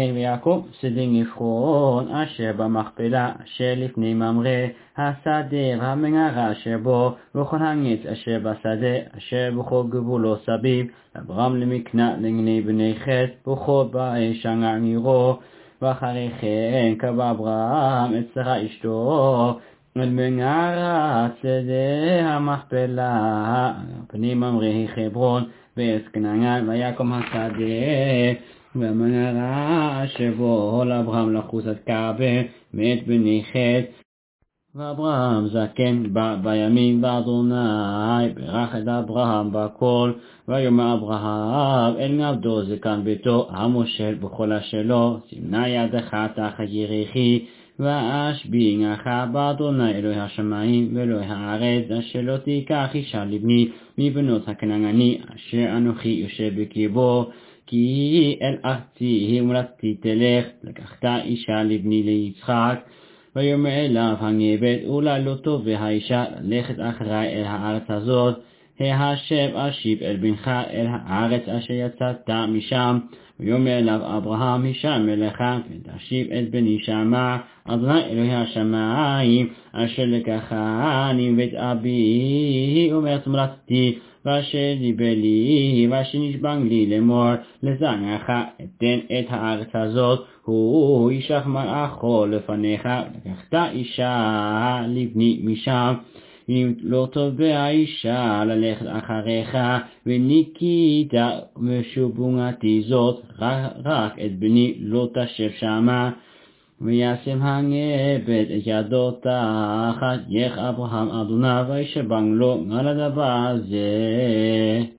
ישראל ויעקב סדין יפרון אשר במכפלה אשר לפני ממרא השדה והמנהרה אשר בו וכל הנץ אשר בשדה אשר בכל גבולו סביב אברהם למקנה לגני בני חת וכל באי שנגר נירו ואחרי כן קבע אברהם את שרה אשתו אל מנהרת שדה המכפלה פנים ממרא חברון וארץ כנען ויקום השדה והמנהרה אשר בו לאברהם לחוס עד כעבה מאת בני חת ואברהם זקן בימים באדוני ברך את אברהם בכל ויאמר אברהם אל עבדו זקן ביתו המושל בכל אשר לו סימנה ידך תחת ירכי ואשבעך באדוני אלוהי השמיים ואלוהי הארץ אשר לא תיקח אישה לבני מבנות הכנעני אשר אנוכי יושב בקרבו כי אל ארצי ומולדתי תלך לקחת אישה לבני ליצחק ויאמר אליו הנגד אולי לא טוב והאישה ללכת אחרי אל הארץ הזאת ההשב אשיב אל בנך אל הארץ אשר יצאת משם ויאמר אליו אברהם הישמע לך ותשיב את בני שמה אדוני אלוהי השמיים אשר לקחני מבית אבי ומארץ מולדתי ואשר דיבר לי ואשר נשבע לי לאמור לזרעך אתן את הארץ הזאת הוא ישלח מלאכו לפניך לקחת אישה לבני משם אם לא תובע האישה ללכת אחריך וניקית משובונתי זאת רק את בני לא תשב שמה וישם הנגד את ידו תחת יך אברהם אדוני וישבע לו על הדבר הזה